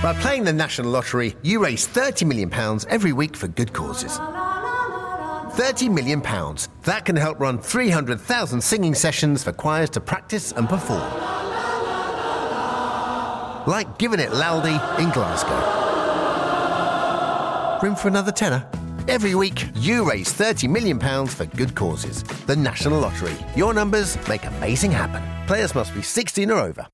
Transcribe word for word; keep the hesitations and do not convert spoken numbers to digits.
By playing the National Lottery, you raise thirty million pounds every week for good causes. thirty million pounds. That can help run three hundred thousand singing sessions for choirs to practice and perform. Like Giving It Laldy in Glasgow. Room for another tenner? Every week, you raise thirty million pounds for good causes. The National Lottery. Your numbers make amazing happen. Players must be sixteen or over.